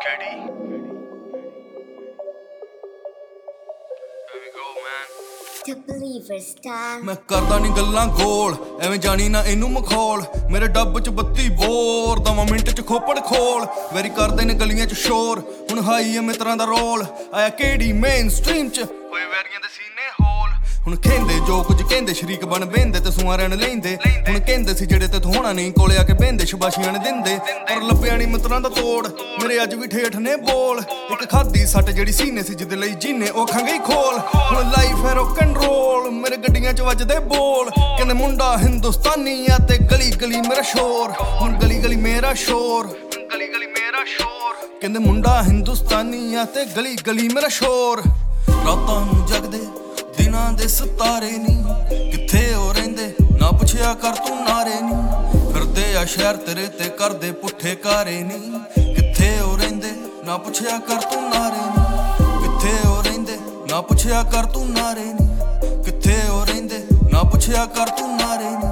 ਮੈਂ ਕਰਦਾ ਨੀ ਗੱਲਾਂ ਗੋਲ ਐਵੇਂ ਜਾਣੀ ਨਾ ਇਹਨੂੰ ਮਖੌਲ ਮੇਰੇ ਡੱਬ ਚ 32 ਬੋਰ ਦਵਾਂ ਮਿੰਟ ਚ ਖੋਪੜ ਖੋਲ ਵੈਰੀ ਕਰਦੇ ਨੇ ਗਲੀਆਂ ਚ ਸ਼ੋਰ ਹੁਣ ਹਾਈ ਐ ਮਿੱਤਰਾਂ ਦਾ ਰੋਲ ਆਇਆ ਕਿਹੜੀ ਮੇਨ ਸਟ੍ਰੀਮ ਚ ਹੋਏ ਵੈਰੀਆਂ ਦੇ ਸੀਨੇ ਹੋਲ ਹੁਣ ਕਹਿੰਦੇ ਜੋ ਕੁਝ ਕਹਿੰਦੇ ਸ਼ਰੀਕ ਬਣ ਬਹਿੰਦੇ ਤੇ ਸੁਆਰਿਆਂ ਨੇ ਲੈਂਦੇ ਹੁਣ ਕਹਿੰਦੇ ਸੀ ਜਿਹੜੇ ਤੇ ਥੋਣਾ ਨਹੀਂ ਕੋਲੇ ਆ ਕੇ ਬਹਿੰਦੇ ਸ਼ਬਾਸ਼ੀਆਂ ਨੇ ਦਿੰਦੇ ਪਰ ਲੱਭਿਆ ਨੀ ਮਿੱਤਰਾਂ ਦਾ ਤੋੜ ਮੇਰੇ ਅੱਜ ਵੀ ਠੇਠ ਨੇ ਬੋਲ ਇੱਕ ਖਾਦੀ ਸੱਟ ਜਿਹੜੀ ਸੀਨੇ ਸੀ ਜਿਹਦੇ ਲਈ ਜੀਨੇ ਉਹ ਖੰਗੇ ਖੋਲ ਹੁਣ ਲਾਈਫ ਹੈ ਰੌਕ ਐਂਡ ਰੋਲ ਮੇਰੇ ਗੱਡੀਆਂ ਚ ਵੱਜਦੇ ਬੋਲ ਕਹਿੰਦੇ ਮੁੰਡਾ ਹਿੰਦੁਸਤਾਨੀ ਆ ਤੇ ਗਲੀ ਗਲੀ ਮੇਰਾ ਸ਼ੋਰ ਹੁਣ ਗਲੀ ਗਲੀ ਮੇਰਾ ਸ਼ੋਰ ਗਲੀ ਗਲੀ ਮੇਰਾ ਸ਼ੋਰ ਕਹਿੰਦੇ ਮੁੰਡਾ ਹਿੰਦੁਸਤਾਨੀ ਆ ਤੇ ਗਲੀ ਗਲੀ ਮੇਰਾ ਸ਼ੋਰ ਰਾਤਾਂ ਨੂੰ ਜਗਦੇ ਦਿਨਾਂ ਦੇ ਸਿਤਾਰੇ ਨੀ ਕਿੱਥੇ ਉਹ ਰਹਿੰਦੇ ਨਾ ਪੁੱਛਿਆ ਕਰ ਤੂੰ ਨਾਰੇ ਨੀ ਫਿਰਦੇ ਆ ਸ਼ਹਿਰ ਤੇਰੇ ਤੇ ਕਰਦੇ ਪੁੱਠੇ ਕਾਰੇ ਨੀ ਕਿੱਥੇ ਉਹ ਰਹਿੰਦੇ ਨਾ ਪੁੱਛਿਆ ਕਰ ਤੂੰ ਨਾਰੇ ਨੀ ਕਿੱਥੇ ਉਹ ਰਹਿੰਦੇ ਨਾ ਪੁੱਛਿਆ ਕਰ ਤੂੰ ਨਾਰੇ ਨੀ ਕਿੱਥੇ ਉਹ ਰਹਿੰਦੇ ਨਾ ਪੁੱਛਿਆ ਕਰ ਤੂੰ ਨਾਰੇ ਨੀ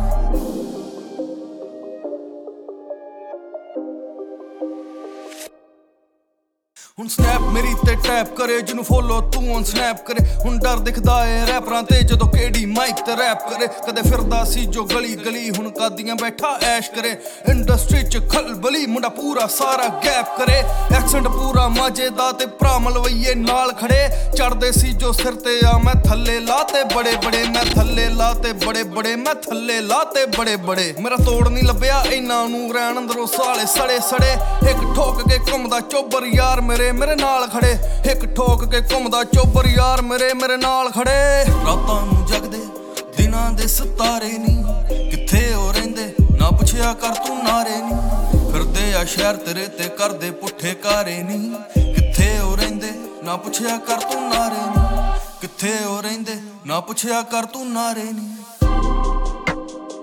ਹੁਣ ਸਨੈਪ ਮੇਰੀ ਤੇ ਟੈਪ ਕਰੇ ਜਿਹਨੂੰ ਫੋਲੋ ਤੂੰ ਔਨ ਸਨੈਪ ਕਰੇ ਹੁਣ ਡਰ ਦਿਖਦਾ ਏ ਰੈਪਰਾਂ ਤੇ ਜਦੋਂ ਕਿਹੜੀ ਮਾਈਕ ਤੇ ਰੈਪ ਕਰੇ ਕਦੇ ਫਿਰਦਾ ਸੀ ਜੋ ਗਲੀ ਗਲੀ ਹੁਣ ਕਾਦੀਆਂ ਬੈਠਾ ਐਸ਼ ਕਰੇ ਇੰਡਸਟਰੀ ਚ ਖਲਬਲੀ ਮੁੰਡਾ ਪੂਰਾ ਸਾਰਾ ਗੈਪ ਕਰੇ ਐਕਸੈਂਟ ਪੂਰਾ ਮਾਝੇ ਦਾ ਤੇ ਭਰਾ ਮਲਵਈਏ ਨਾਲ ਖੜੇ ਚੜਦੇ ਸੀ ਜੋ ਸਿਰ ਤੇ ਆ ਮੈਂ ਥੱਲੇ ਲਾਤੇ ਬੜੇ ਬੜੇ ਮੈਂ ਥੱਲੇ ਲਾਤੇ ਬੜੇ ਬੜੇ ਮੈਂ ਥੱਲੇ ਲਾਤੇ ਬੜੇ ਬੜੇ ਮੇਰਾ ਤੋੜ ਨਹੀਂ ਲੱਭਿਆ ਇਹਨਾਂ ਨੂੰ ਰਹਿਣ ਅੰਦਰੋਂ ਸਾਲੇ ਸੜੇ ਸੜੇ ਇੱਕ ਠੋਕ ਕੇ ਘੁੰਮਦਾ ਚੋਬਰ ਯਾਰ ਮੇਰੇ ਨਾਲ ਖੜੇ ਇੱਕ ਠੋਕ ਕੇ ਘੁੰਮਦਾ ਚੋਬਰ ਯਾਰ ਮੇਰੇ ਨਾਲ ਖੜੇ ਰਾਤਾਂ ਨੂੰ ਜਗਦੇ ਦਿਨਾਂ ਦੇ ਸਿਤਾਰੇ ਨੀ ਕਿੱਥੇ ਉਹ ਰਹਿੰਦੇ ਨਾ ਪੁੱਛਿਆ ਕਰ ਤੂੰ ਨਾਰੇ ਨੀ ਫਿਰਦੇ ਆ ਸ਼ਹਿਰ ਤੇਰੇ ਤੇ ਕਰਦੇ ਪੁੱਠੇ ਕਾਰੇ ਨੀ ਕਿੱਥੇ ਉਹ ਰਹਿੰਦੇ ਨਾ ਪੁੱਛਿਆ ਕਰ ਤੂੰ ਨਾਰੇ ਨੀ ਕਿੱਥੇ ਉਹ ਰਹਿੰਦੇ ਨਾ ਪੁੱਛਿਆ ਕਰ ਤੂੰ ਨਾਰੇ ਨੀ